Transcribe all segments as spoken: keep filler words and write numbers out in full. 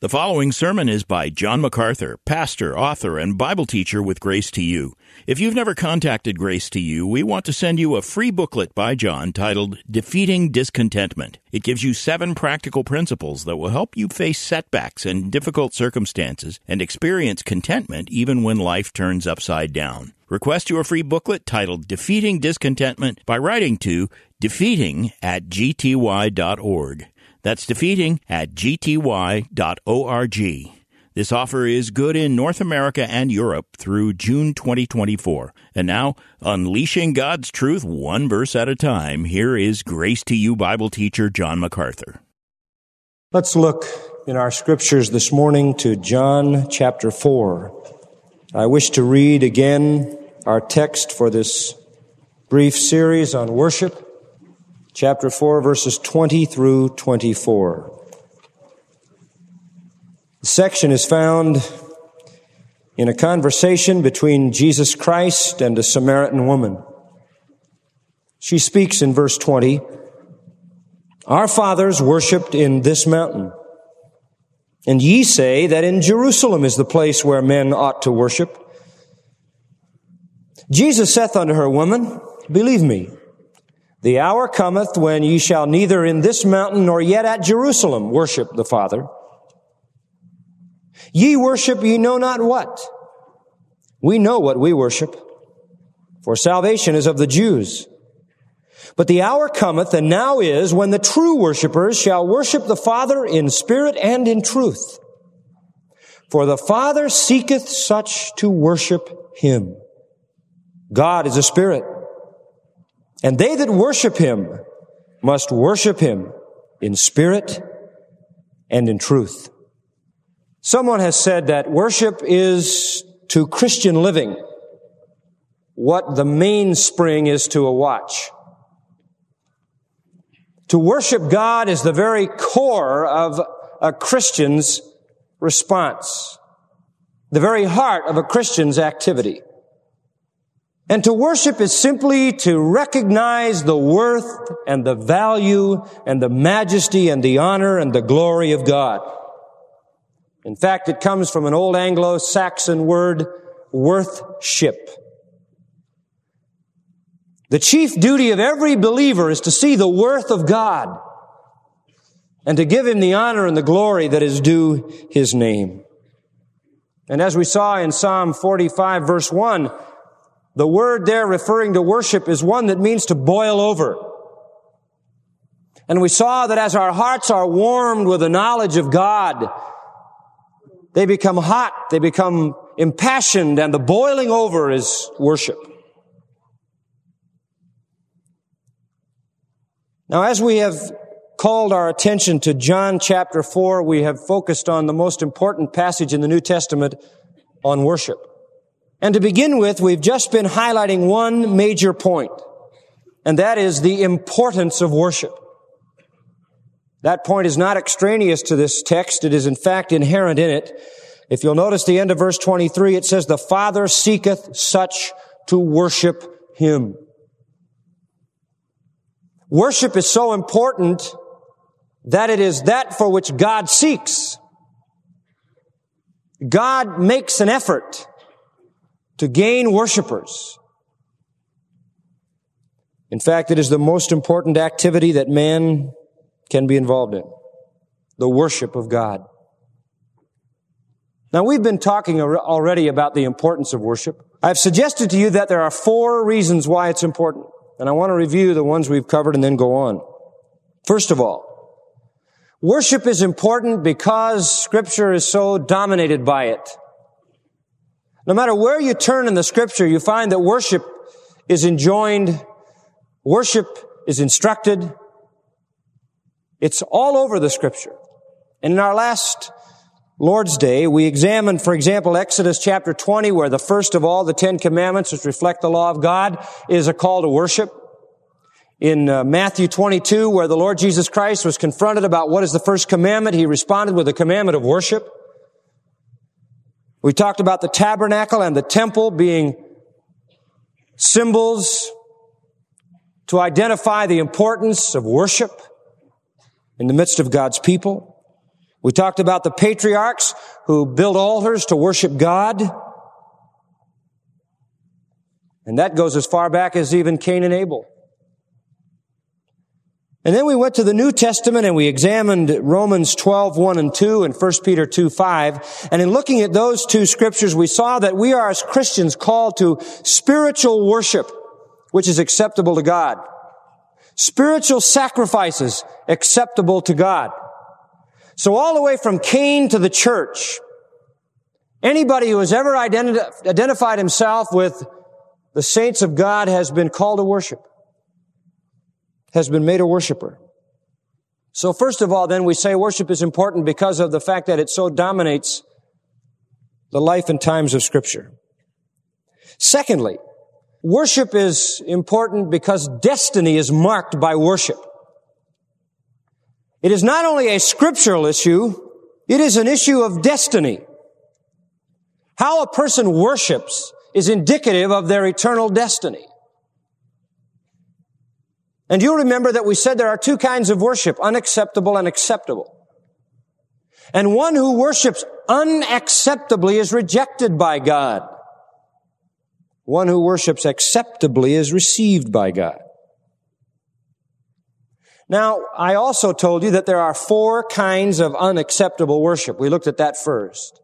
The following sermon is by John MacArthur, pastor, author, and Bible teacher with Grace to You. If you've never contacted Grace to You, we want to send you a free booklet by John titled Defeating Discontentment. It gives you seven practical principles that will help you face setbacks and difficult circumstances and experience contentment even when life turns upside down. Request your free booklet titled Defeating Discontentment by writing to defeating at g t y dot org. That's defeating at g t y dot org. This offer is good in North America and Europe through June twenty twenty-four. And now, unleashing God's truth one verse at a time, here is Grace to You Bible teacher John MacArthur. Let's look in our scriptures this morning to John chapter four. I wish to read again our text for this brief series on worship. Chapter four, verses twenty through twenty-four. The section is found in a conversation between Jesus Christ and a Samaritan woman. She speaks in verse twenty, "Our fathers worshipped in this mountain, and ye say that in Jerusalem is the place where men ought to worship. Jesus saith unto her, Woman, believe me, the hour cometh when ye shall neither in this mountain nor yet at Jerusalem worship the Father. Ye worship ye know not what. We know what we worship, for salvation is of the Jews. But the hour cometh, and now is, when the true worshipers shall worship the Father in spirit and in truth. For the Father seeketh such to worship Him. God is a spirit, and they that worship Him must worship Him in spirit and in truth." Someone has said that worship is to Christian living what the mainspring is to a watch. To worship God is the very core of a Christian's response, the very heart of a Christian's activity. And to worship is simply to recognize the worth and the value and the majesty and the honor and the glory of God. In fact, it comes from an old Anglo-Saxon word, worthship. The chief duty of every believer is to see the worth of God and to give Him the honor and the glory that is due His name. And as we saw in Psalm forty-five, verse one, the word there referring to worship is one that means to boil over. And we saw that as our hearts are warmed with the knowledge of God, they become hot, they become impassioned, and the boiling over is worship. Now, as we have called our attention to John chapter four, we have focused on the most important passage in the New Testament on worship. And to begin with, we've just been highlighting one major point, and that is the importance of worship. That point is not extraneous to this text. It is in fact inherent in it. If you'll notice the end of verse twenty-three, it says, "The Father seeketh such to worship Him." Worship is so important that it is that for which God seeks. God makes an effort to gain worshipers. In fact, it is the most important activity that man can be involved in, the worship of God. Now, we've been talking already about the importance of worship. I've suggested to you that there are four reasons why it's important, and I want to review the ones we've covered and then go on. First of all, worship is important because Scripture is so dominated by it. No matter where you turn in the Scripture, you find that worship is enjoined, worship is instructed. It's all over the Scripture. And in our last Lord's Day, we examined, for example, Exodus chapter twenty, where the first of all the Ten Commandments, which reflect the law of God, is a call to worship. In uh, Matthew twenty-two, where the Lord Jesus Christ was confronted about what is the first commandment, He responded with the commandment of worship. We talked about the tabernacle and the temple being symbols to identify the importance of worship in the midst of God's people. We talked about the patriarchs who built altars to worship God. And that goes as far back as even Cain and Abel. And then we went to the New Testament and we examined Romans twelve, one and two and First Peter two, five. And in looking at those two scriptures, we saw that we are as Christians called to spiritual worship, which is acceptable to God. Spiritual sacrifices acceptable to God. So all the way from Cain to the church, anybody who has ever identi- identified himself with the saints of God has been called to worship, has been made a worshiper. So first of all, then, we say worship is important because of the fact that it so dominates the life and times of Scripture. Secondly, worship is important because destiny is marked by worship. It is not only a scriptural issue, it is an issue of destiny. How a person worships is indicative of their eternal destiny. And you'll remember that we said there are two kinds of worship, unacceptable and acceptable. And one who worships unacceptably is rejected by God. One who worships acceptably is received by God. Now, I also told you that there are four kinds of unacceptable worship. We looked at that first.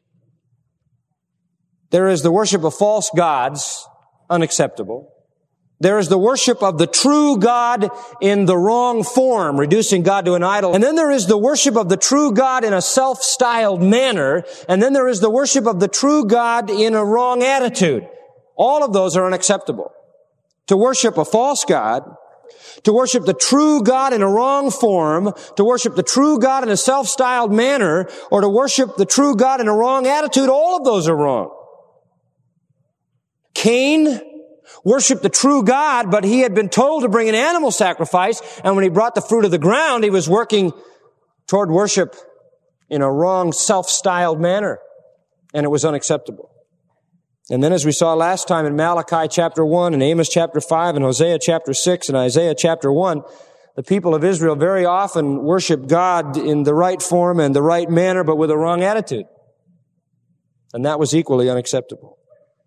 There is the worship of false gods, unacceptable. There is the worship of the true God in the wrong form, reducing God to an idol. And then there is the worship of the true God in a self-styled manner. And then there is the worship of the true God in a wrong attitude. All of those are unacceptable. To worship a false God, to worship the true God in a wrong form, to worship the true God in a self-styled manner, or to worship the true God in a wrong attitude, all of those are wrong. Cain worshiped the true God, but he had been told to bring an animal sacrifice, and when he brought the fruit of the ground, he was working toward worship in a wrong, self-styled manner, and it was unacceptable. And then, as we saw last time in Malachi chapter one and Amos chapter five and Hosea chapter six and Isaiah chapter one, the people of Israel very often worship God in the right form and the right manner, but with a wrong attitude. And that was equally unacceptable.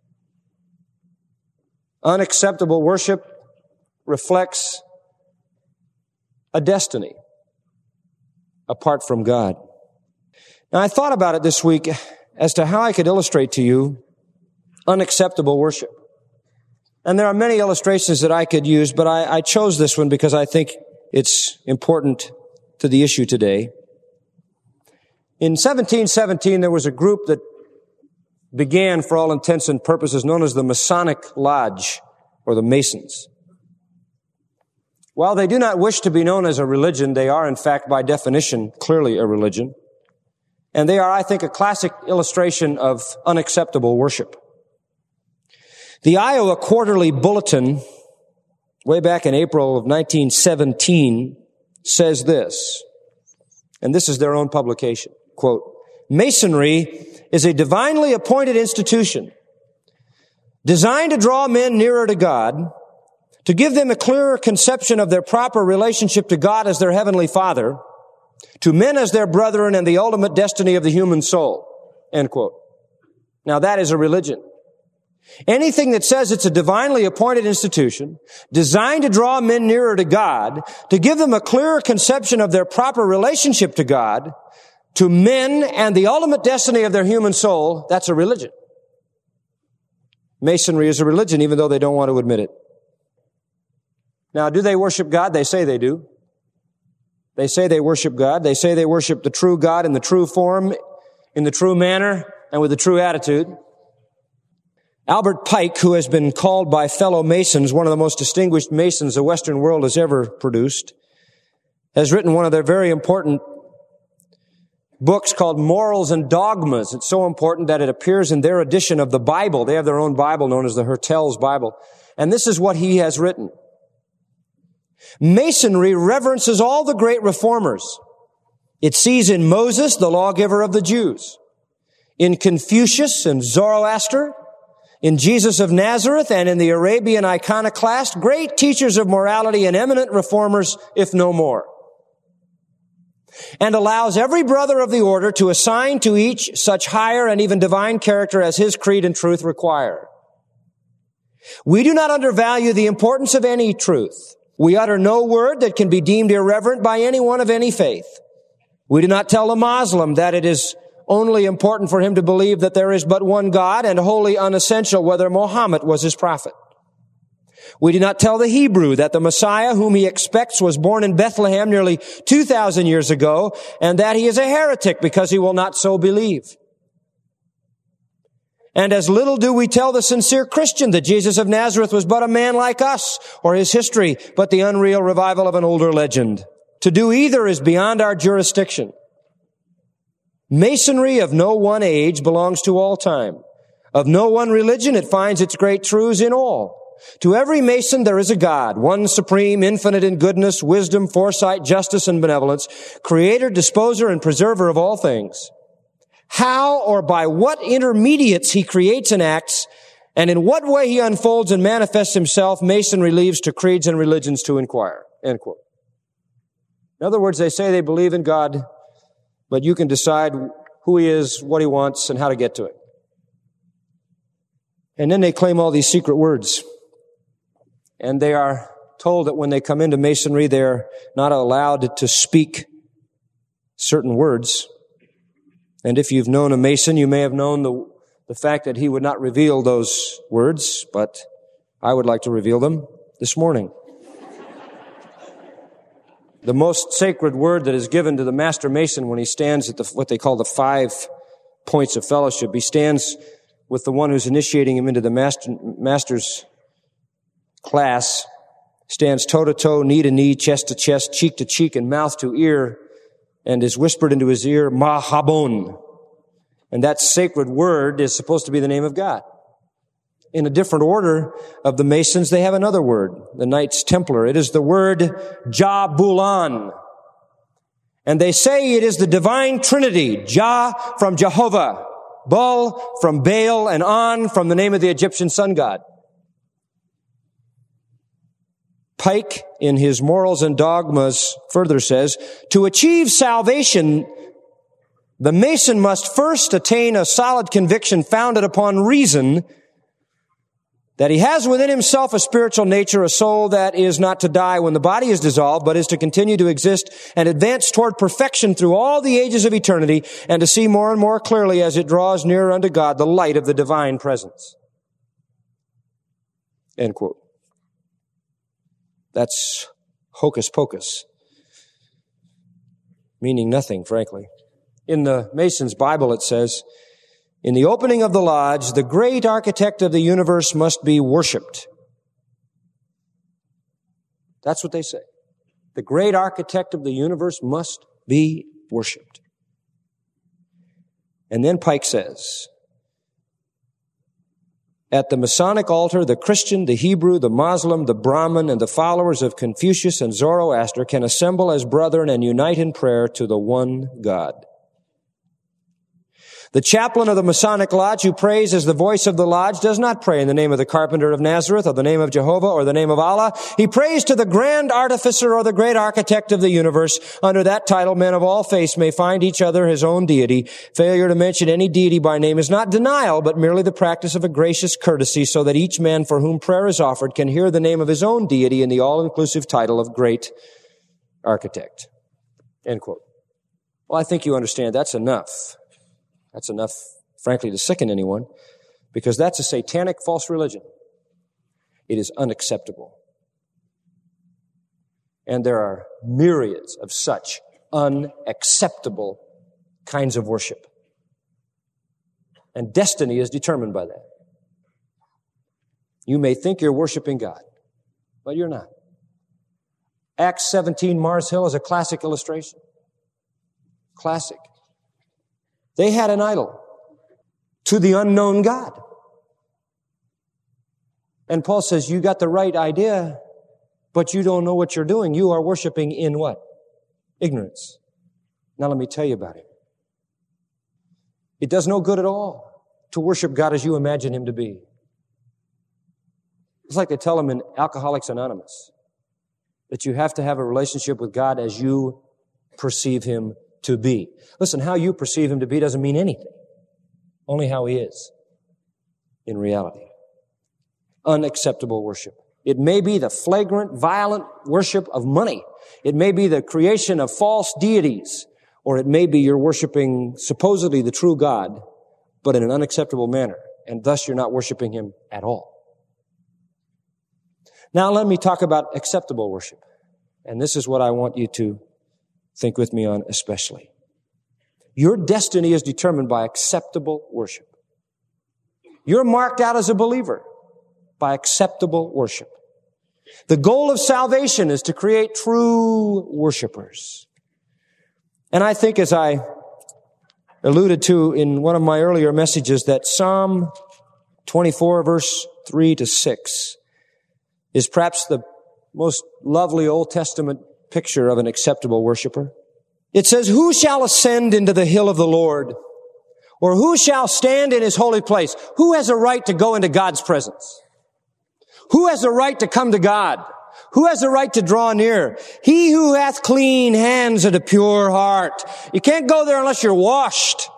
Unacceptable worship reflects a destiny apart from God. Now, I thought about it this week as to how I could illustrate to you unacceptable worship. And there are many illustrations that I could use, but I, I chose this one because I think it's important to the issue today. In seventeen seventeen, there was a group that began, for all intents and purposes, known as the Masonic Lodge, or the Masons. While they do not wish to be known as a religion, they are, in fact, by definition, clearly a religion. And they are, I think, a classic illustration of unacceptable worship. The Iowa Quarterly Bulletin, way back in April of nineteen seventeen, says this, and this is their own publication, quote, "Masonry is a divinely appointed institution designed to draw men nearer to God, to give them a clearer conception of their proper relationship to God as their heavenly Father, to men as their brethren, and the ultimate destiny of the human soul." End quote. Now that is a religion. Anything that says it's a divinely appointed institution designed to draw men nearer to God, to give them a clearer conception of their proper relationship to God, to men and the ultimate destiny of their human soul, that's a religion. Masonry is a religion, even though they don't want to admit it. Now, do they worship God? They say they do. They say they worship God. They say they worship the true God in the true form, in the true manner, and with the true attitude. Albert Pike, who has been called by fellow Masons one of the most distinguished Masons the Western world has ever produced, has written one of their very important books called Morals and Dogmas. It's so important that it appears in their edition of the Bible. They have their own Bible known as the Hertel's Bible. And this is what he has written. Masonry reverences all the great reformers. It sees in Moses the lawgiver of the Jews, in Confucius and Zoroaster, in Jesus of Nazareth, and in the Arabian iconoclast, great teachers of morality and eminent reformers, if no more. and allows every brother of the order to assign to each such higher and even divine character as his creed and truth require. We do not undervalue the importance of any truth. We utter no word that can be deemed irreverent by anyone of any faith. We do not tell a Muslim that it is only important for him to believe that there is but one God and wholly unessential whether Muhammad was his prophet. We do not tell the Hebrew that the Messiah whom he expects was born in Bethlehem nearly two thousand years ago and that he is a heretic because he will not so believe. And as little do we tell the sincere Christian that Jesus of Nazareth was but a man like us, or his history but the unreal revival of an older legend. To do either is beyond our jurisdiction. Masonry of no one age belongs to all time. Of no one religion, it finds its great truths in all. To every Mason there is a God, one supreme, infinite in goodness, wisdom, foresight, justice, and benevolence, creator, disposer, and preserver of all things. How or by what intermediates he creates and acts, and in what way he unfolds and manifests himself, Masonry leaves to creeds and religions to inquire. End quote. In other words, they say they believe in God, but you can decide who he is, what he wants, and how to get to it. And then they claim all these secret words. And they are told that when they come into Masonry, they're not allowed to speak certain words. And if you've known a Mason, you may have known the, the fact that he would not reveal those words, but I would like to reveal them this morning. The most sacred word that is given to the Master Mason when he stands at the, what they call the five points of fellowship, he stands with the one who's initiating him into the master, Master's class, stands toe to toe, knee to knee, chest to chest, cheek to cheek, and mouth to ear, and is whispered into his ear, Mahabon. And that sacred word is supposed to be the name of God. In a different order of the Masons, they have another word, the Knights Templar. It is the word Jabulan. And they say it is the divine Trinity, Jah from Jehovah, Bul from Baal, and An from the name of the Egyptian sun god. Pike, in his Morals and Dogmas, further says, to achieve salvation, the Mason must first attain a solid conviction founded upon reason that he has within himself a spiritual nature, a soul that is not to die when the body is dissolved, but is to continue to exist and advance toward perfection through all the ages of eternity, and to see more and more clearly as it draws nearer unto God the light of the divine presence. End quote. That's hocus pocus, meaning nothing, frankly. In the Mason's Bible it says, in the opening of the lodge, the great architect of the universe must be worshipped. That's what they say. The great architect of the universe must be worshipped. And then Pike says, at the Masonic altar, the Christian, the Hebrew, the Muslim, the Brahmin, and the followers of Confucius and Zoroaster can assemble as brethren and unite in prayer to the one God. The chaplain of the Masonic Lodge who prays as the voice of the lodge does not pray in the name of the carpenter of Nazareth or the name of Jehovah or the name of Allah. He prays to the grand artificer or the great architect of the universe. Under that title, men of all faiths may find each other his own deity. Failure to mention any deity by name is not denial, but merely the practice of a gracious courtesy so that each man for whom prayer is offered can hear the name of his own deity in the all-inclusive title of great architect. End quote. Well, I think you understand that's enough. That's enough, frankly, to sicken anyone, because that's a satanic false religion. It is unacceptable. And there are myriads of such unacceptable kinds of worship. And destiny is determined by that. You may think you're worshiping God, but you're not. Acts seventeen, Mars Hill is a classic illustration. Classic. They had an idol to the unknown God. And Paul says, you got the right idea, but you don't know what you're doing. You are worshiping in what? Ignorance. Now let me tell you about it. It does no good at all to worship God as you imagine Him to be. It's like they tell them in Alcoholics Anonymous that you have to have a relationship with God as you perceive him to be. Listen, how you perceive him to be doesn't mean anything. Only how he is in reality. Unacceptable worship. It may be the flagrant, violent worship of money. It may be the creation of false deities. Or it may be you're worshiping supposedly the true God, but in an unacceptable manner. And thus you're not worshiping him at all. Now let me talk about acceptable worship. And this is what I want you to think with me on especially. Your destiny is determined by acceptable worship. You're marked out as a believer by acceptable worship. The goal of salvation is to create true worshipers. And I think, as I alluded to in one of my earlier messages, that Psalm twenty-four, verse three to six is perhaps the most lovely Old Testament picture of an acceptable worshiper. It says, "Who shall ascend into the hill of the Lord? Or who shall stand in his holy place?" Who has a right to go into God's presence? Who has a right to come to God? Who has a right to draw near? He who hath clean hands and a pure heart. You can't go there unless you're washed.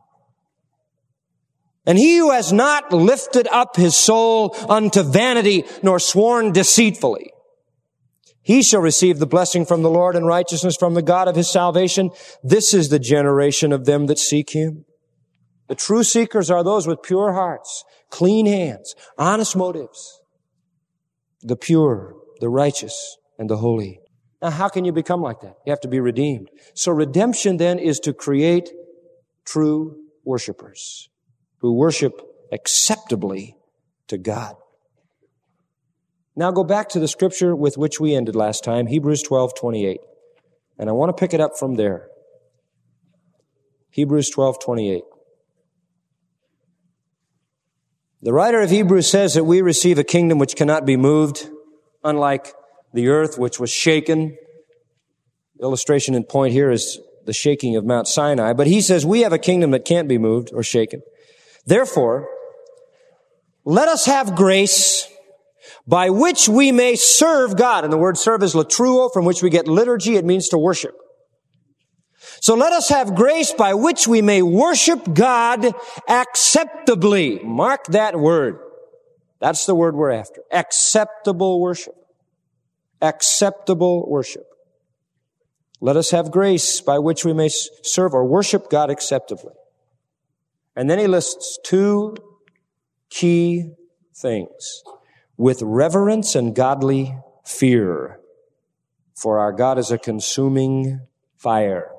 And he who has not lifted up his soul unto vanity, nor sworn deceitfully, he shall receive the blessing from the Lord and righteousness from the God of his salvation. This is the generation of them that seek him. The true seekers are those with pure hearts, clean hands, honest motives. The pure, the righteous, and the holy. Now, how can you become like that? You have to be redeemed. So redemption then is to create true worshipers who worship acceptably to God. Now go back to the scripture with which we ended last time, Hebrews twelve twenty-eight. And I want to pick it up from there. Hebrews twelve twenty-eight. The writer of Hebrews says that we receive a kingdom which cannot be moved, unlike the earth which was shaken. The illustration in point here is the shaking of Mount Sinai. But he says we have a kingdom that can't be moved or shaken. Therefore, let us have grace by which we may serve God. And the word serve is latruo, from which we get liturgy. It means to worship. So let us have grace by which we may worship God acceptably. Mark that word. That's the word we're after. Acceptable worship. Acceptable worship. Let us have grace by which we may serve or worship God acceptably. And then he lists two key things. With reverence and godly fear. For our God is a consuming fire.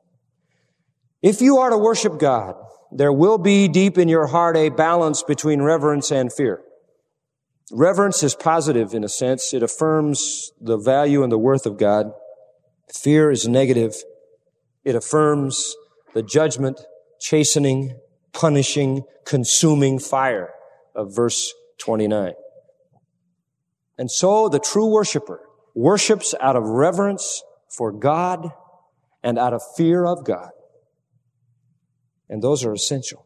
If you are to worship God, there will be deep in your heart a balance between reverence and fear. Reverence is positive in a sense. It affirms the value and the worth of God. Fear is negative. It affirms the judgment, chastening, punishing, consuming fire of verse twenty-nine. And so the true worshiper worships out of reverence for God and out of fear of God. And those are essential.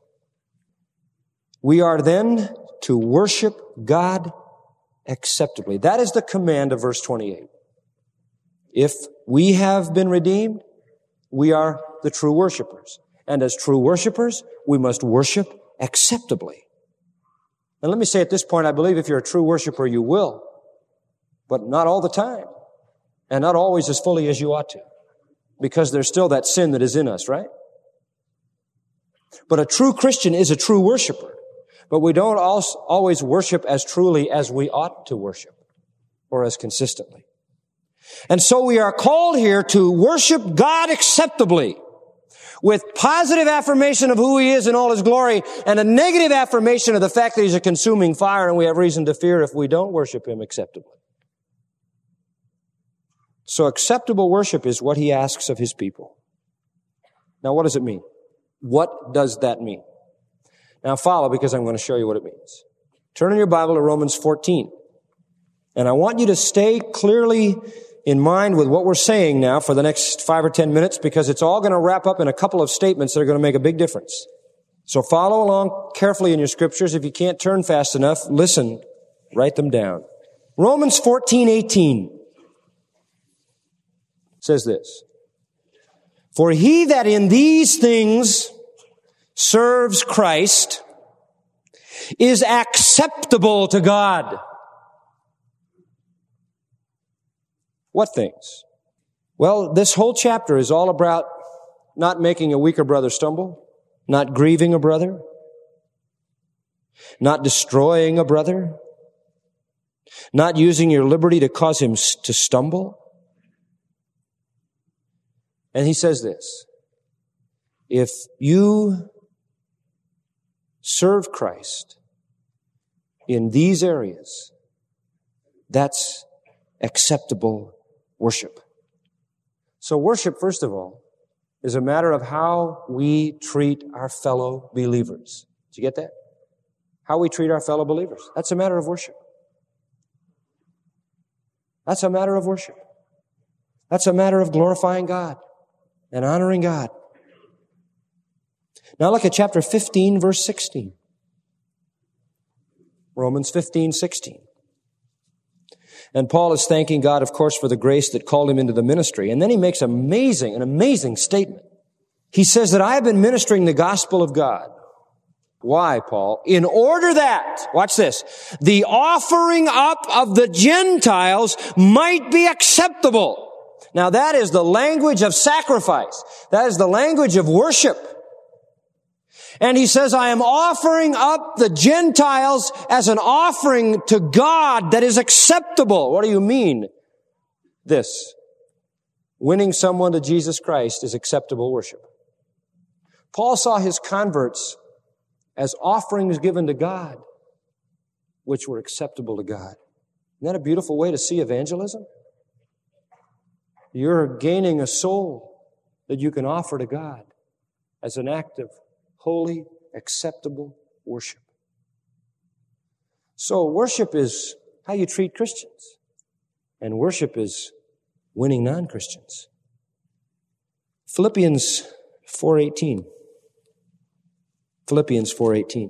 We are then to worship God acceptably. That is the command of verse twenty-eight. If we have been redeemed, we are the true worshipers. And as true worshipers, we must worship acceptably. And let me say at this point, I believe if you're a true worshiper, you will. But not all the time. And not always as fully as you ought to. Because there's still that sin that is in us, right? But a true Christian is a true worshiper. But we don't always worship as truly as we ought to worship. Or as consistently. And so we are called here to worship God acceptably. With positive affirmation of who He is in all His glory. And a negative affirmation of the fact that He's a consuming fire. And we have reason to fear if we don't worship Him acceptably. So acceptable worship is what He asks of His people. Now what does it mean? What does that mean? Now follow, because I'm going to show you what it means. Turn in your Bible to Romans fourteen. And I want you to stay clearly in mind with what we're saying now for the next five or ten minutes, because it's all going to wrap up in a couple of statements that are going to make a big difference. So follow along carefully in your scriptures. If you can't turn fast enough, listen, write them down. Romans fourteen eighteen says this. For he that in these things serves Christ is acceptable to God. What things? Well, this whole chapter is all about not making a weaker brother stumble, not grieving a brother, not destroying a brother, not using your liberty to cause him to stumble. And he says this, if you serve Christ in these areas, that's acceptable worship. So worship, first of all, is a matter of how we treat our fellow believers. Did you get that? How we treat our fellow believers. That's a matter of worship. That's a matter of worship. That's a matter of glorifying God and honoring God. Now look at chapter fifteen, verse sixteen. Romans fifteen, sixteen. And Paul is thanking God, of course, for the grace that called him into the ministry. And then he makes amazing, an amazing statement. He says that I have been ministering the gospel of God. Why, Paul? In order that, watch this, the offering up of the Gentiles might be acceptable. Now that is the language of sacrifice. That is the language of worship. And he says, I am offering up the Gentiles as an offering to God that is acceptable. What do you mean? This. Winning someone to Jesus Christ is acceptable worship. Paul saw his converts as offerings given to God, which were acceptable to God. Isn't that a beautiful way to see evangelism? You're gaining a soul that you can offer to God as an act of holy, acceptable worship. So worship is how you treat Christians. And worship is winning non-Christians. Philippians four eighteen. Philippians four eighteen.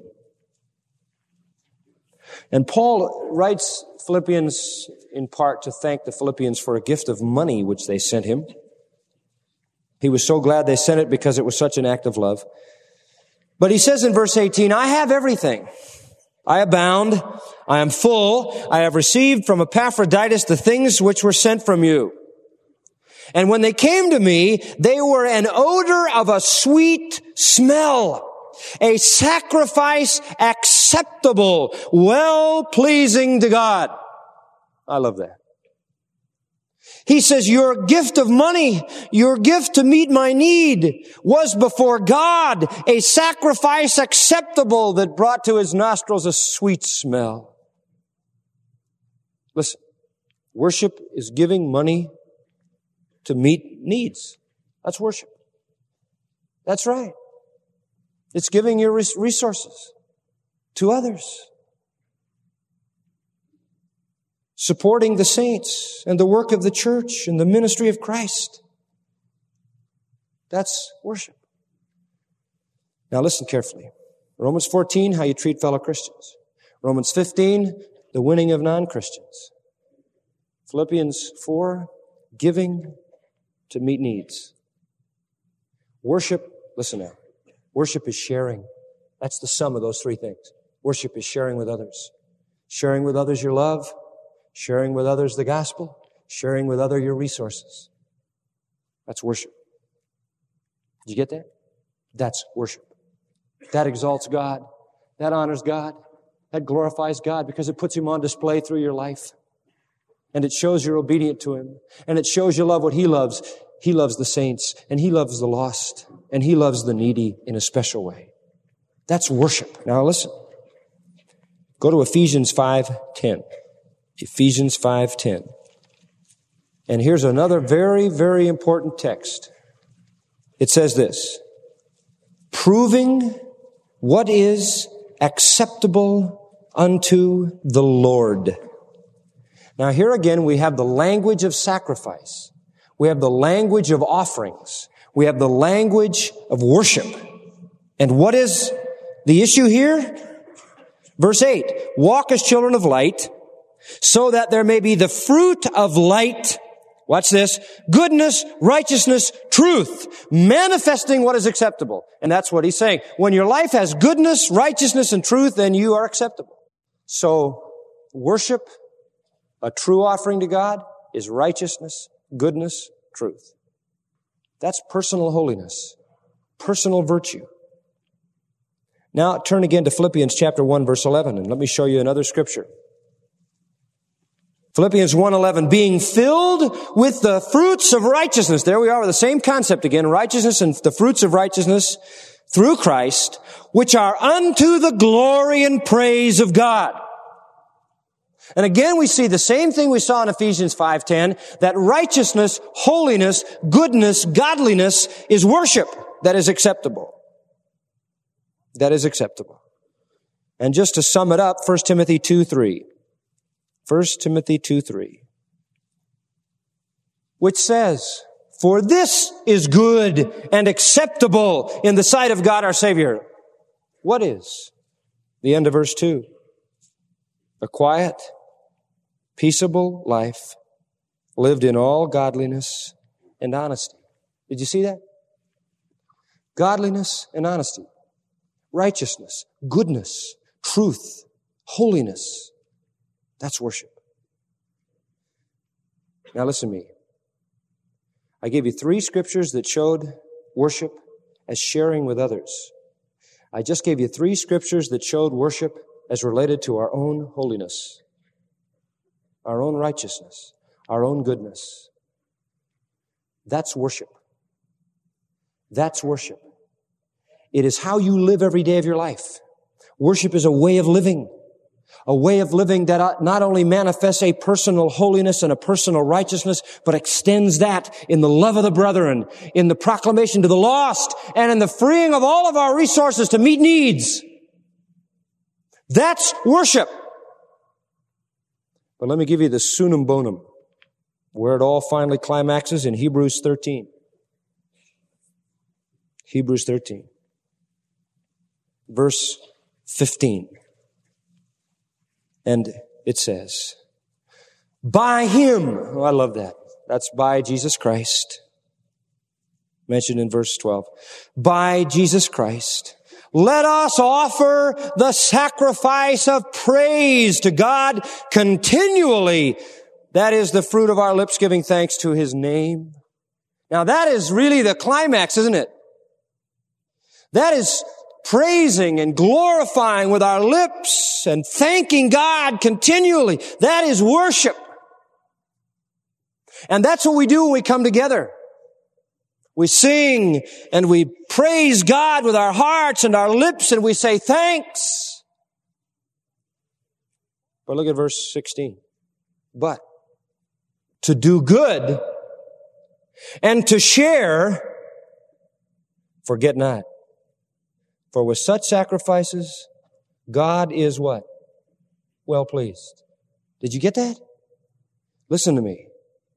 And Paul writes Philippians in part to thank the Philippians for a gift of money which they sent him. He was so glad they sent it because it was such an act of love. But he says in verse eighteen, I have everything. I abound. I am full. I have received from Epaphroditus the things which were sent from you. And when they came to me, they were an odor of a sweet smell, a sacrifice acceptable, well-pleasing to God. I love that. He says, your gift of money, your gift to meet my need was before God a sacrifice acceptable that brought to his nostrils a sweet smell. Listen, worship is giving money to meet needs. That's worship. That's right. It's giving your resources to others. Supporting the saints and the work of the church and the ministry of Christ. That's worship. Now listen carefully. Romans fourteen, how you treat fellow Christians. Romans fifteen, the winning of non-Christians. Philippians four, giving to meet needs. Worship, listen now. Worship is sharing. That's the sum of those three things. Worship is sharing with others. Sharing with others your love. Sharing with others the gospel. Sharing with others your resources. That's worship. Did you get that? That's worship. That exalts God. That honors God. That glorifies God because it puts Him on display through your life. And it shows you're obedient to Him. And it shows you love what He loves. He loves the saints. And He loves the lost. And He loves the needy in a special way. That's worship. Now listen. Go to Ephesians five ten. Ephesians five ten. And here's another very, very important text. It says this, proving what is acceptable unto the Lord. Now here again we have the language of sacrifice. We have the language of offerings. We have the language of worship. And what is the issue here? Verse eight, walk as children of light, so that there may be the fruit of light Watch this. Goodness, righteousness, truth. Manifesting what is acceptable. And that's what he's saying. When your life has goodness, righteousness, and truth, then you are acceptable. So, worship, a true offering to God, is righteousness, goodness, truth. That's personal holiness. Personal virtue. Now, turn again to Philippians chapter one, verse eleven, and let me show you another scripture. Philippians one eleven, being filled with the fruits of righteousness. There we are with the same concept again. Righteousness and the fruits of righteousness through Christ, which are unto the glory and praise of God. And again, we see the same thing we saw in Ephesians five ten, that righteousness, holiness, goodness, godliness is worship that is acceptable. That is acceptable. And just to sum it up, First Timothy two three. First Timothy two three, which says, for this is good and acceptable in the sight of God our Savior. What is? The end of verse two. A quiet, peaceable life lived in all godliness and honesty. Did you see that? Godliness and honesty. Righteousness, goodness, truth, holiness. That's worship. Now listen to me. I gave you three scriptures that showed worship as sharing with others. I just gave you three scriptures that showed worship as related to our own holiness, our own righteousness, our own goodness. That's worship. That's worship. It is how you live every day of your life. Worship is a way of living. A way of living that not only manifests a personal holiness and a personal righteousness, but extends that in the love of the brethren, in the proclamation to the lost, and in the freeing of all of our resources to meet needs. That's worship. But let me give you the sunum bonum, where it all finally climaxes in Hebrews thirteen. Hebrews thirteen. Verse fifteen. And it says, by Him, oh, I love that. That's by Jesus Christ. Mentioned in verse twelve. By Jesus Christ, let us offer the sacrifice of praise to God continually. That is the fruit of our lips giving thanks to His name. Now that is really the climax, isn't it? That is praising and glorifying with our lips and thanking God continually. That is worship. And that's what we do when we come together. We sing and we praise God with our hearts and our lips and we say thanks. But look at verse sixteen. But to do good and to share, forget not. For with such sacrifices, God is what? Well pleased. Did you get that? Listen to me.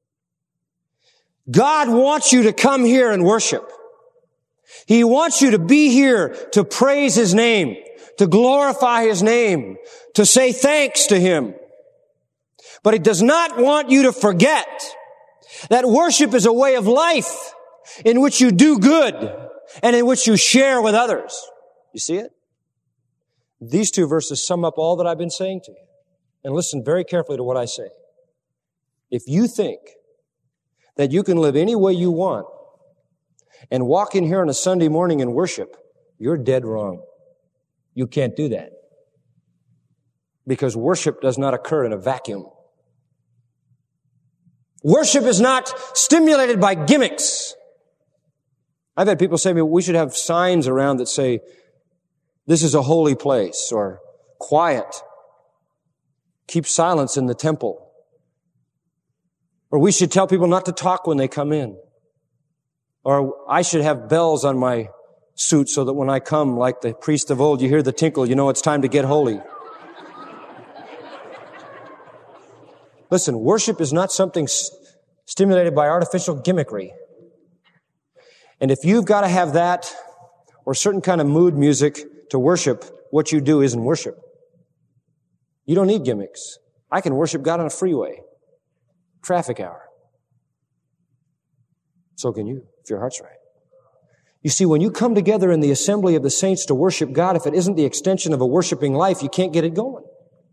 God wants you to come here and worship. He wants you to be here to praise His name, to glorify His name, to say thanks to Him. But He does not want you to forget that worship is a way of life in which you do good and in which you share with others. You see it? These two verses sum up all that I've been saying to you. And listen very carefully to what I say. If you think that you can live any way you want and walk in here on a Sunday morning and worship, you're dead wrong. You can't do that. Because worship does not occur in a vacuum. Worship is not stimulated by gimmicks. I've had people say to me, we should have signs around that say, this is a holy place, or quiet. Keep silence in the temple. Or we should tell people not to talk when they come in. Or I should have bells on my suit so that when I come, like the priest of old, you hear the tinkle, you know it's time to get holy. Listen, worship is not something st- stimulated by artificial gimmickry. And if you've got to have that or certain kind of mood music to worship, what you do isn't worship. You don't need gimmicks. I can worship God on a freeway, traffic hour. So can you, if your heart's right. You see, when you come together in the assembly of the saints to worship God, if it isn't the extension of a worshiping life, you can't get it going.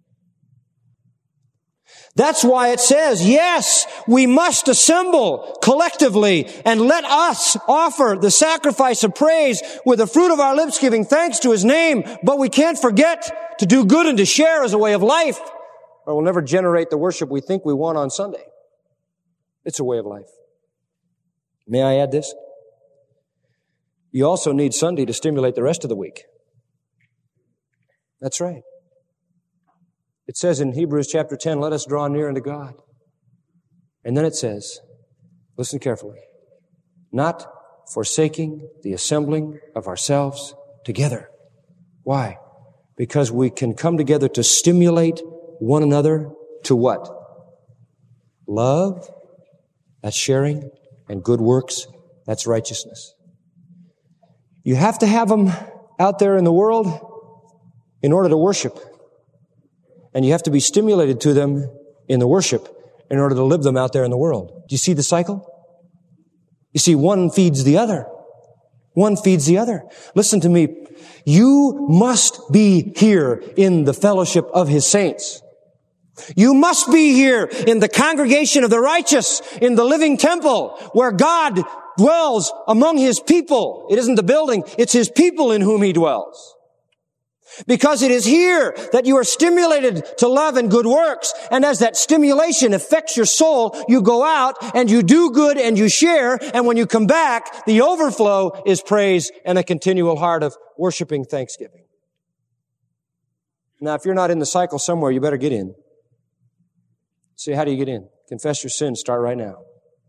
That's why it says, yes, we must assemble collectively and let us offer the sacrifice of praise with the fruit of our lips giving thanks to His name. But we can't forget to do good and to share as a way of life, or we'll never generate the worship we think we want on Sunday. It's a way of life. May I add this? You also need Sunday to stimulate the rest of the week. That's right. It says in Hebrews chapter ten, let us draw near unto God. And then it says, listen carefully, not forsaking the assembling of ourselves together. Why? Because we can come together to stimulate one another to what? Love, that's sharing, and good works, that's righteousness. You have to have them out there in the world in order to worship. And you have to be stimulated to them in the worship in order to live them out there in the world. Do you see the cycle? You see, one feeds the other. One feeds the other. Listen to me. You must be here in the fellowship of His saints. You must be here in the congregation of the righteous, in the living temple where God dwells among His people. It isn't the building, it's His people in whom He dwells. Because it is here that you are stimulated to love and good works. And as that stimulation affects your soul, you go out and you do good and you share. And when you come back, the overflow is praise and a continual heart of worshiping thanksgiving. Now, if you're not in the cycle somewhere, you better get in. See, how do you get in? Confess your sins. Start right now.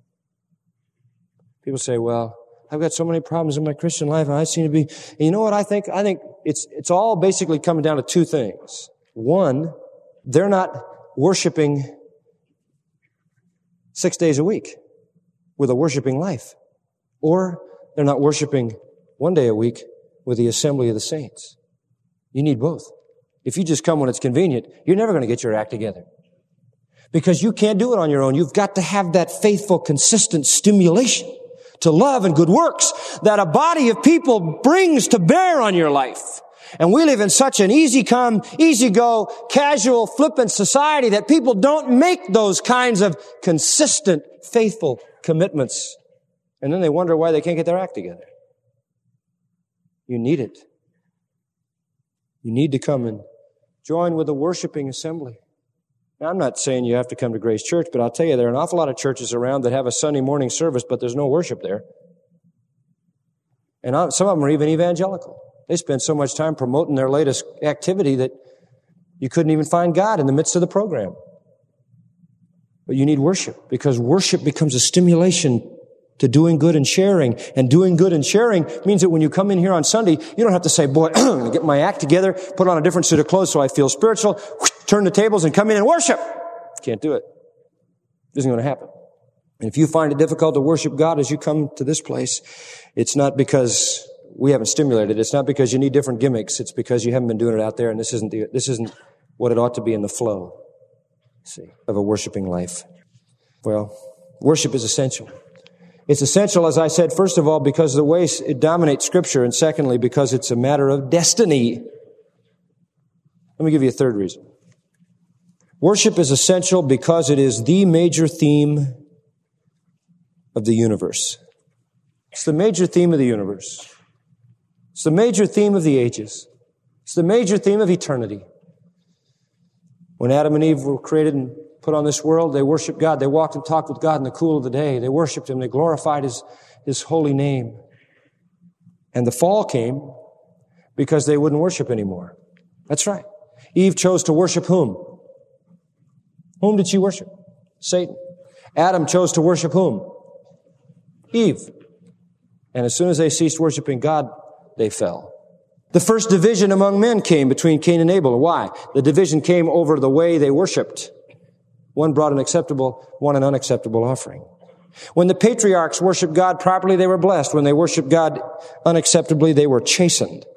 People say, well, I've got so many problems in my Christian life, and I seem to be, and you know what I think? I think it's, it's all basically coming down to two things. One, they're not worshiping six days a week with a worshiping life. Or they're not worshiping one day a week with the assembly of the saints. You need both. If you just come when it's convenient, you're never going to get your act together. Because you can't do it on your own. You've got to have that faithful, consistent stimulation to love and good works that a body of people brings to bear on your life. And we live in such an easy come, easy go, casual, flippant society that people don't make those kinds of consistent, faithful commitments. And then they wonder why they can't get their act together. You need it. You need to come and join with the worshiping assembly. Now, I'm not saying you have to come to Grace Church, but I'll tell you, there are an awful lot of churches around that have a Sunday morning service, but there's no worship there. And some of them are even evangelical. They spend so much time promoting their latest activity that you couldn't even find God in the midst of the program. But you need worship, because worship becomes a stimulation to doing good and sharing. And doing good and sharing means that when you come in here on Sunday, you don't have to say, boy, I'm going to get my act together, put on a different suit of clothes so I feel spiritual, whoosh, turn the tables and come in and worship. Can't do it. It isn't going to happen. And if you find it difficult to worship God as you come to this place, it's not because we haven't stimulated. It's not because you need different gimmicks. It's because you haven't been doing it out there, and this isn't the, this isn't what it ought to be in the flow, see, of a worshiping life. Well, worship is essential. It's essential, as I said, first of all, because of the way it dominates Scripture, and secondly, because it's a matter of destiny. Let me give you a third reason. Worship is essential because it is the major theme of the universe. It's the major theme of the universe. It's the major theme of the ages. It's the major theme of eternity. When Adam and Eve were created and put on this world, they worshiped God. They walked and talked with God in the cool of the day. They worshiped Him. They glorified His, His holy name. And the fall came because they wouldn't worship anymore. That's right. Eve chose to worship whom? Whom did she worship? Satan. Adam chose to worship whom? Eve. And as soon as they ceased worshiping God, they fell. The first division among men came between Cain and Abel. Why? The division came over the way they worshiped. One brought an acceptable, one an unacceptable offering. When the patriarchs worshiped God properly, they were blessed. When they worshiped God unacceptably, they were chastened.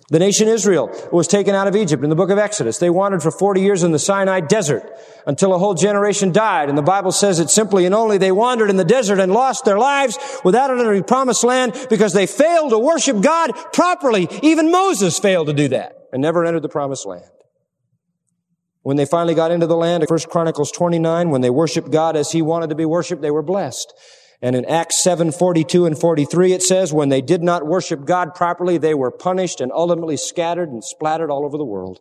The nation Israel was taken out of Egypt in the book of Exodus. They wandered for forty years in the Sinai desert until a whole generation died. And the Bible says it simply and only they wandered in the desert and lost their lives without entering the promised land because they failed to worship God properly. Even Moses failed to do that and never entered the promised land. When they finally got into the land, First Chronicles twenty-nine, when they worshiped God as He wanted to be worshiped, they were blessed. And in Acts seven, forty-two and forty-three, it says, when they did not worship God properly, they were punished and ultimately scattered and splattered all over the world.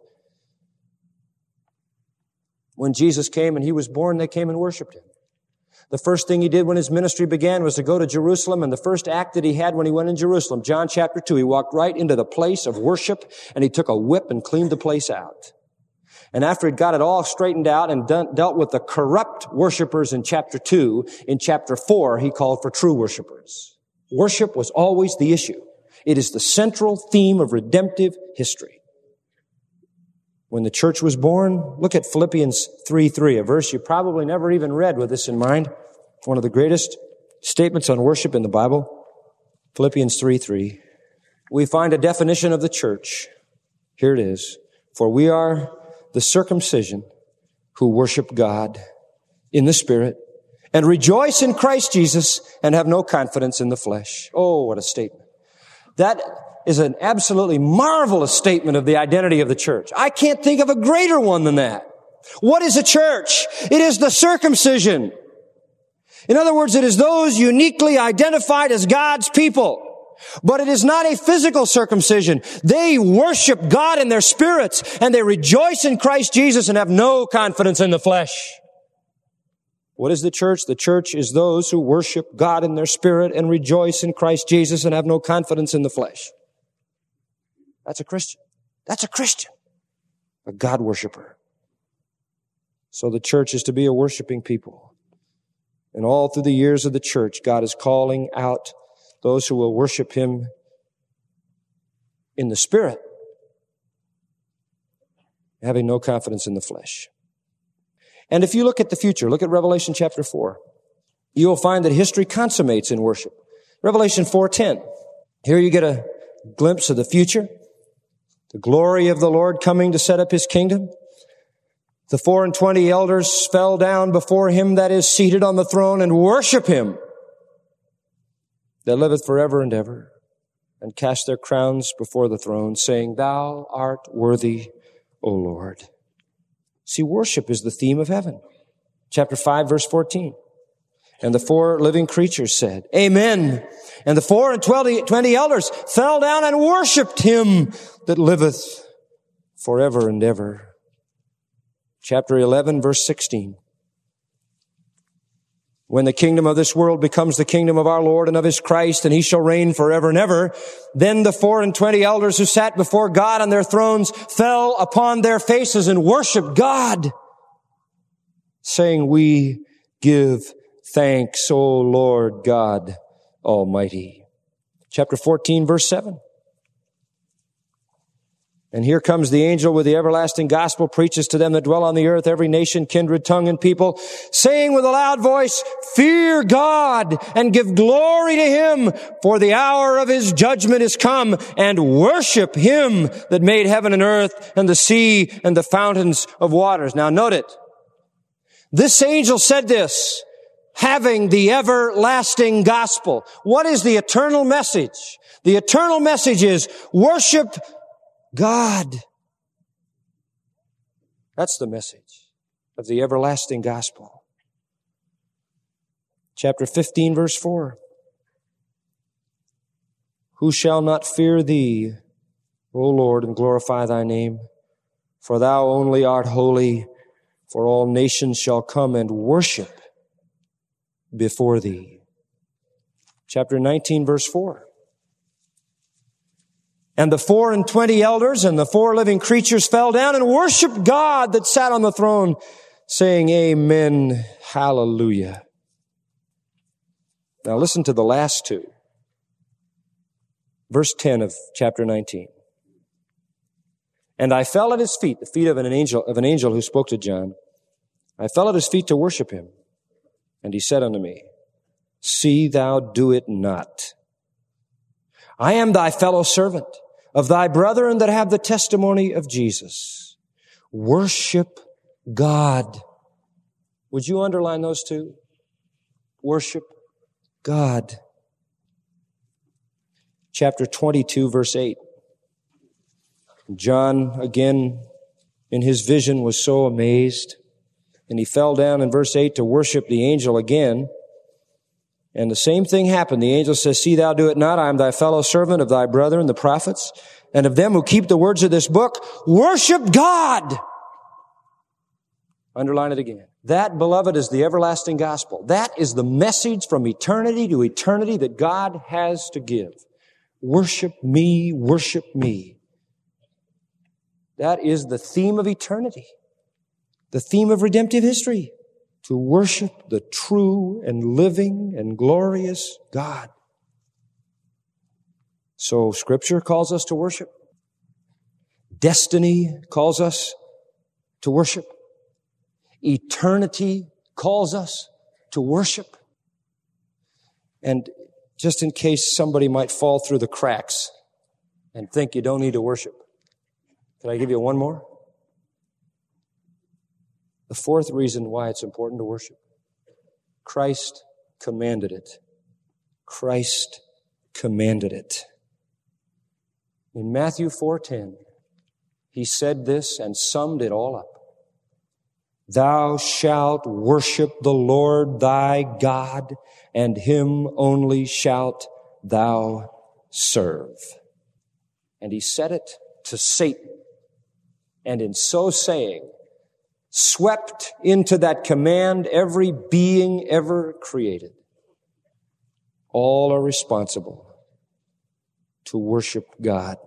When Jesus came and He was born, they came and worshiped Him. The first thing He did when His ministry began was to go to Jerusalem, and the first act that He had when He went in Jerusalem, John chapter two, He walked right into the place of worship, and He took a whip and cleaned the place out. And after He'd got it all straightened out and done, dealt with the corrupt worshipers in chapter two, in chapter four, He called for true worshipers. Worship was always the issue. It is the central theme of redemptive history. When the church was born, look at Philippians three three, a verse you probably never even read with this in mind. One of the greatest statements on worship in the Bible. Philippians three three. We find a definition of the church. Here it is. For we are the circumcision who worship God in the Spirit and rejoice in Christ Jesus and have no confidence in the flesh. Oh, what a statement. That is an absolutely marvelous statement of the identity of the church. I can't think of a greater one than that. What is a church? It is the circumcision. In other words, it is those uniquely identified as God's people. But it is not a physical circumcision. They worship God in their spirits, and they rejoice in Christ Jesus and have no confidence in the flesh. What is the church? The church is those who worship God in their spirit and rejoice in Christ Jesus and have no confidence in the flesh. That's a Christian. That's a Christian. A God worshiper. So the church is to be a worshiping people. And all through the years of the church, God is calling out those who will worship Him in the Spirit, having no confidence in the flesh. And if you look at the future, look at Revelation chapter four, you will find that history consummates in worship. Revelation four ten. Here you get a glimpse of the future, the glory of the Lord coming to set up His kingdom. The four and twenty elders fell down before Him that is seated on the throne and worship Him that liveth forever and ever, and cast their crowns before the throne, saying, Thou art worthy, O Lord. See, worship is the theme of heaven. Chapter five, verse fourteen. And the four living creatures said, Amen. And the four and twenty elders fell down and worshipped Him that liveth forever and ever. Chapter eleven, verse sixteen. When the kingdom of this world becomes the kingdom of our Lord and of His Christ, and He shall reign forever and ever, then the four and twenty elders who sat before God on their thrones fell upon their faces and worshiped God, saying, We give thanks, O Lord God Almighty. Chapter fourteen, verse seven. And here comes the angel with the everlasting gospel, preaches to them that dwell on the earth, every nation, kindred, tongue, and people, saying with a loud voice, Fear God and give glory to Him, for the hour of His judgment is come, and worship Him that made heaven and earth and the sea and the fountains of waters. Now note it. This angel said this, having the everlasting gospel. What is the eternal message? The eternal message is worship God. That's the message of the everlasting gospel. Chapter fifteen, verse four. Who shall not fear Thee, O Lord, and glorify Thy name? For Thou only art holy, for all nations shall come and worship before Thee. Chapter nineteen, verse four. And the four and twenty elders and the four living creatures fell down and worshiped God that sat on the throne, saying, Amen, hallelujah. Now listen to the last two. Verse ten of chapter nineteen. And I fell at His feet, the feet of an angel, of an angel who spoke to John. I fell at His feet to worship Him. And He said unto me, See thou do it not. I am thy fellow servant of thy brethren that have the testimony of Jesus. Worship God. Would you underline those two? Worship God. Chapter twenty-two, verse eight. John, again, in his vision, was so amazed, and he fell down in verse eight to worship the angel again. And the same thing happened. The angel says, see thou do it not. I am thy fellow servant of thy brethren, the prophets, and of them who keep the words of this book. Worship God. Underline it again. That, beloved, is the everlasting gospel. That is the message from eternity to eternity that God has to give. Worship me, worship me. That is the theme of eternity. The theme of redemptive history. To worship the true and living and glorious God. So Scripture calls us to worship. Destiny calls us to worship. Eternity calls us to worship. And just in case somebody might fall through the cracks and think you don't need to worship, can I give you one more? The fourth reason why it's important to worship. Christ commanded it. Christ commanded it. In Matthew four ten, he said this and summed it all up. Thou shalt worship the Lord thy God, and him only shalt thou serve. And he said it to Satan. And in so saying, swept into that command every being ever created. All are responsible to worship God.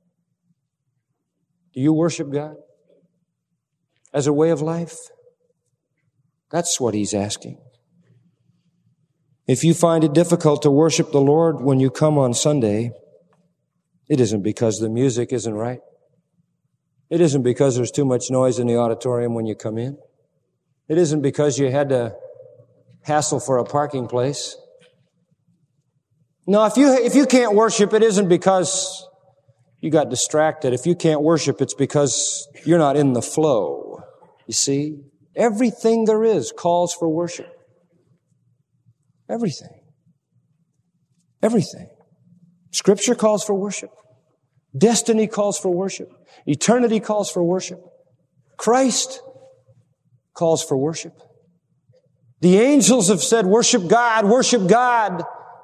Do you worship God as a way of life? That's what he's asking. If you find it difficult to worship the Lord when you come on Sunday, it isn't because the music isn't right. It isn't because there's too much noise in the auditorium when you come in. It isn't because you had to hassle for a parking place. No, if you, if you can't worship, it isn't because you got distracted. If you can't worship, it's because you're not in the flow. You see? Everything there is calls for worship. Everything. Everything. Scripture calls for worship. Destiny calls for worship. Eternity calls for worship. Christ calls for worship. The angels have said, worship God, worship God.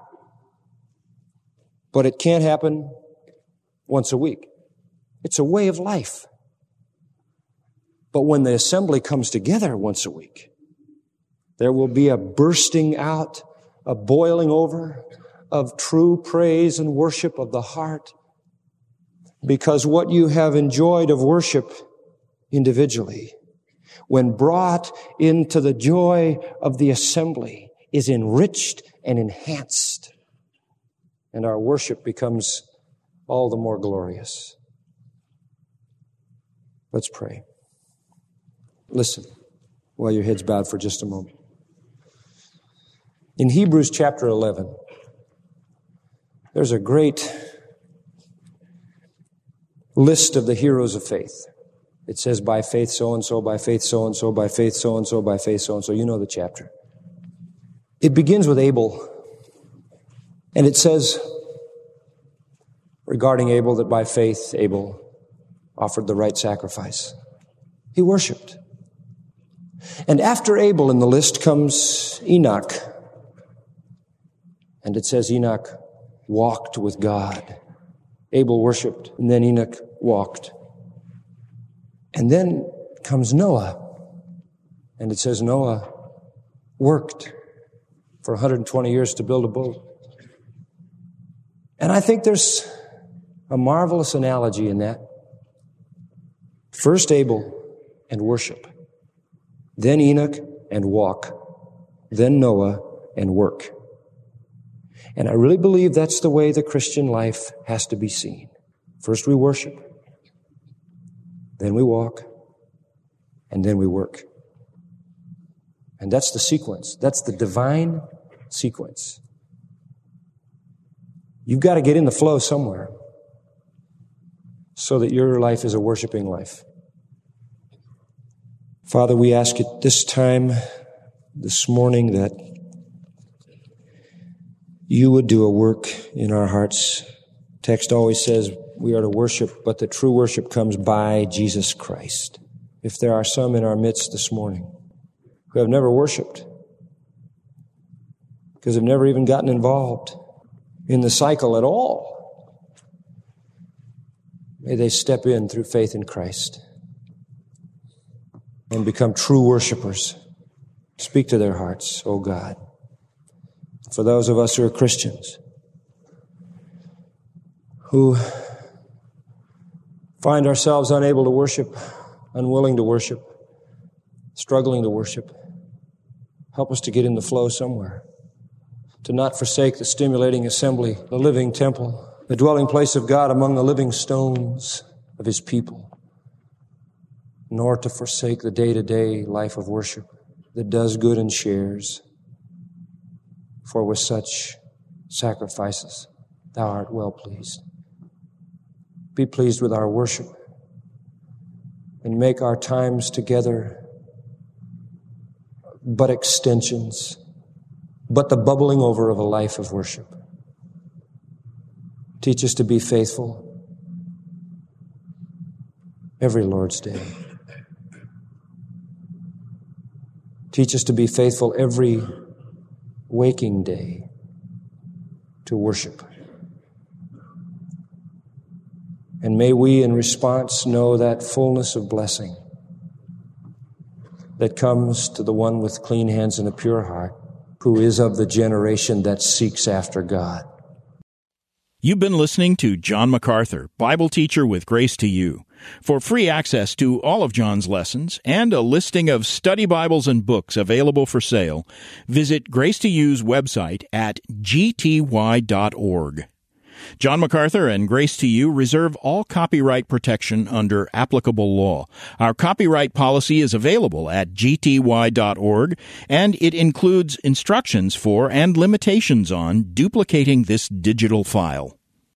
But it can't happen once a week. It's a way of life. But when the assembly comes together once a week, there will be a bursting out, a boiling over of true praise and worship of the heart. Because what you have enjoyed of worship individually, when brought into the joy of the assembly, is enriched and enhanced. And our worship becomes all the more glorious. Let's pray. Listen while your head's bowed for just a moment. In Hebrews chapter eleven, there's a great list of the heroes of faith. It says, by faith so-and-so, by faith so-and-so, by faith so-and-so, by faith so-and-so. You know the chapter. It begins with Abel. And it says, regarding Abel, that by faith Abel offered the right sacrifice. He worshiped. And after Abel in the list comes Enoch. And it says Enoch walked with God. Abel worshiped, and then Enoch walked. And then comes Noah. And it says Noah worked for one hundred twenty years to build a boat. And I think there's a marvelous analogy in that. First Abel and worship. Then Enoch and walk. Then Noah and work. And I really believe that's the way the Christian life has to be seen. First we worship, then we walk, and then we work. And that's the sequence. That's the divine sequence. You've got to get in the flow somewhere. so that your life is a worshiping life. Father, we ask at this time, this morning, that you would do a work in our hearts. Text always says we are to worship, but the true worship comes by Jesus Christ. If there are some in our midst this morning who have never worshiped, because they've never even gotten involved in the cycle at all, may they step in through faith in Christ and become true worshipers. Speak to their hearts, O God. For those of us who are Christians, who find ourselves unable to worship, unwilling to worship, struggling to worship, help us to get in the flow somewhere, to not forsake the stimulating assembly, the living temple, the dwelling place of God among the living stones of His people, nor to forsake the day-to-day life of worship that does good and shares. For with such sacrifices, Thou art well pleased. Be pleased with our worship and make our times together but extensions, but the bubbling over of a life of worship. Teach us to be faithful every Lord's Day. Teach us to be faithful every waking day to worship. And may we, in response, know that fullness of blessing that comes to the one with clean hands and a pure heart, who is of the generation that seeks after God. You've been listening to John MacArthur, Bible teacher with Grace to You. For free access to all of John's lessons and a listing of study Bibles and books available for sale, visit Grace to You's website at g t y dot org. John MacArthur and Grace to You reserve all copyright protection under applicable law. Our copyright policy is available at g t y dot org, and it includes instructions for and limitations on duplicating this digital file.